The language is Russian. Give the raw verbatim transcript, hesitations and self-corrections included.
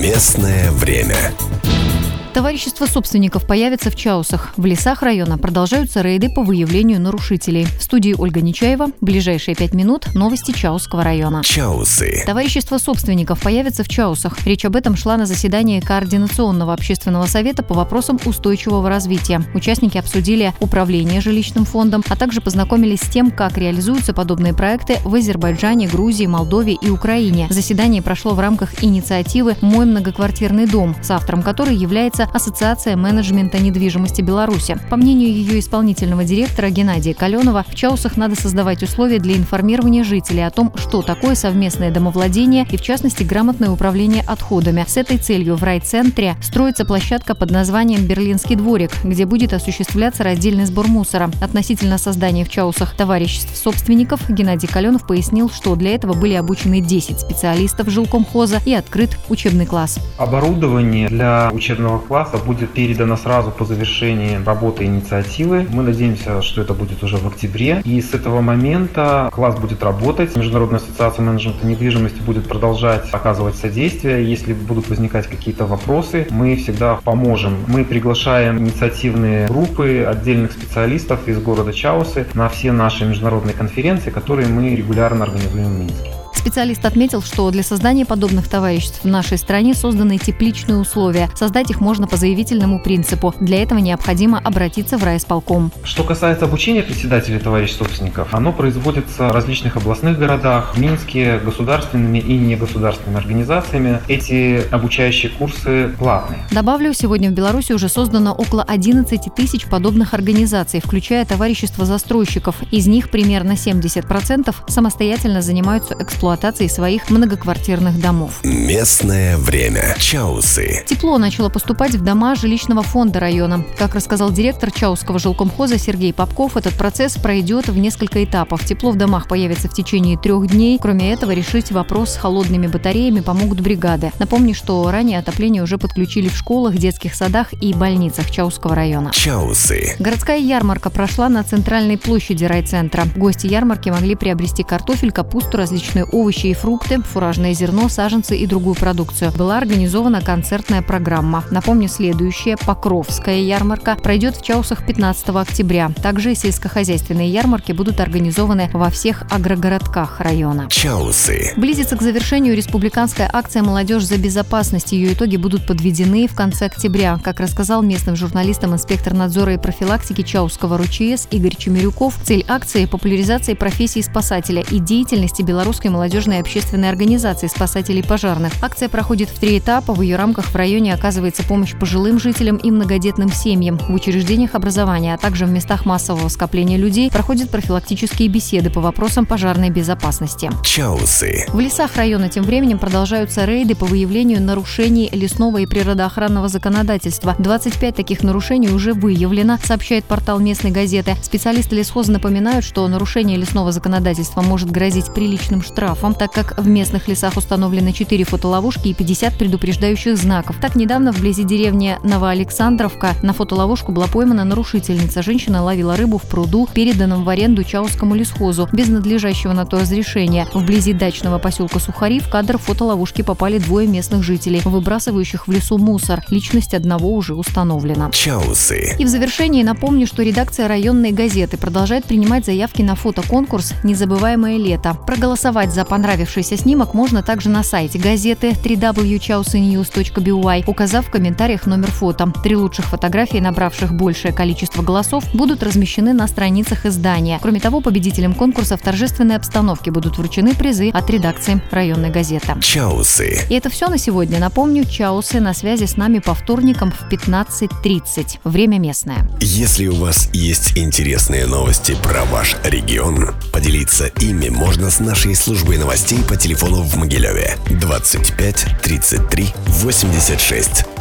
Местное время. Товарищество собственников появится в Чаусах. В лесах района продолжаются рейды по выявлению нарушителей. В студии Ольга Нечаева. Ближайшие пять минут. Новости Чаусского района. Чаусы. Товарищество собственников появится в Чаусах. Речь об этом шла на заседании Координационного общественного совета по вопросам устойчивого развития. Участники обсудили управление жилищным фондом, а также познакомились с тем, как реализуются подобные проекты в Азербайджане, Грузии, Молдове и Украине. Заседание прошло в рамках инициативы «Мой многоквартирный дом», с автором которой является Ассоциация менеджмента недвижимости Беларуси. По мнению ее исполнительного директора Геннадия Каленова, в Чаусах надо создавать условия для информирования жителей о том, что такое совместное домовладение и, в частности, грамотное управление отходами. С этой целью в райцентре строится площадка под названием «Берлинский дворик», где будет осуществляться раздельный сбор мусора. Относительно создания в Чаусах товариществ собственников Геннадий Каленов пояснил, что для этого были обучены десять специалистов жилкомхоза и открыт учебный класс. Оборудование для учебного класса будет передано сразу по завершении работы инициативы. Мы надеемся, что это будет уже в октябре. И с этого момента класс будет работать. Международная ассоциация менеджмента недвижимости будет продолжать оказывать содействие. Если будут возникать какие-то вопросы, мы всегда поможем. Мы приглашаем инициативные группы отдельных специалистов из города Чаусы на все наши международные конференции, которые мы регулярно организуем в Минске. Специалист отметил, что для создания подобных товариществ в нашей стране созданы тепличные условия. Создать их можно по заявительному принципу. Для этого необходимо обратиться в райисполком. Что касается обучения председателей товариществ собственников, оно производится в различных областных городах, в Минске, государственными и негосударственными организациями. Эти обучающие курсы платные. Добавлю, сегодня в Беларуси уже создано около одиннадцати тысяч подобных организаций, включая товарищества застройщиков. Из них примерно семьдесят процентов самостоятельно занимаются эксплуатацией своих многоквартирных домов. Местное время. Чаусы. Тепло начало поступать в дома жилищного фонда района. Как рассказал директор Чаусского жилкомхоза Сергей Попков, этот процесс пройдет в несколько этапов. Тепло в домах появится в течение трех дней. Кроме этого, решить вопрос с холодными батареями помогут бригады. Напомню, что ранее отопление уже подключили в школах, детских садах и больницах Чаусского района. Чаусы. Городская ярмарка прошла на центральной площади райцентра. Гости ярмарки могли приобрести картофель, капусту, различные овощи и фрукты, фуражное зерно, саженцы и другую продукцию. Была организована концертная программа. Напомню, следующая Покровская ярмарка пройдет в Чаусах пятнадцатого октября. Также сельскохозяйственные ярмарки будут организованы во всех агрогородках района. Чаусы. Близится к завершению республиканская акция «Молодежь за безопасность». Ее итоги будут подведены в конце октября. Как рассказал местным журналистам инспектор надзора и профилактики Чаусского РУЧС Игорь Чемерюков, цель акции – популяризация профессии спасателя и деятельности белорусской молодежной общественной организации спасателей пожарных. Акция проходит в три этапа. В ее рамках в районе оказывается помощь пожилым жителям и многодетным семьям. В учреждениях образования, а также в местах массового скопления людей проходят профилактические беседы по вопросам пожарной безопасности. Чаусы. В лесах района тем временем продолжаются рейды по выявлению нарушений лесного и природоохранного законодательства. двадцать пять таких нарушений уже выявлено, сообщает портал местной газеты. Специалисты лесхоза напоминают, что нарушение лесного законодательства может грозить приличным штрафом, так как в местных лесах установлены четыре фотоловушки и пятьдесят предупреждающих знаков. Так, недавно вблизи деревни Новоалександровка на фотоловушку была поймана нарушительница. Женщина ловила рыбу в пруду, переданном в аренду Чаусскому лесхозу, без надлежащего на то разрешения. Вблизи дачного поселка Сухари в кадр фотоловушки попали двое местных жителей, выбрасывающих в лесу мусор. Личность одного уже установлена. Чаусы. И в завершении напомню, что редакция районной газеты продолжает принимать заявки на фотоконкурс «Незабываемое лето». Проголосовать за понравившийся снимок можно также на сайте газеты дабл ю дабл ю дабл ю точка chausenews точка би уай, указав в комментариях номер фото. Три лучших фотографии, набравших большее количество голосов, будут размещены на страницах издания. Кроме того, победителям конкурса в торжественной обстановке будут вручены призы от редакции районной газеты. Чаусы. И это все на сегодня. Напомню, Чаусы на связи с нами по вторникам в пятнадцать тридцать. Время местное. Если у вас есть интересные новости про ваш регион, поделиться ими можно с нашей службой новостей по телефону в Могилеве двадцать пять тридцать три восемьдесят шесть.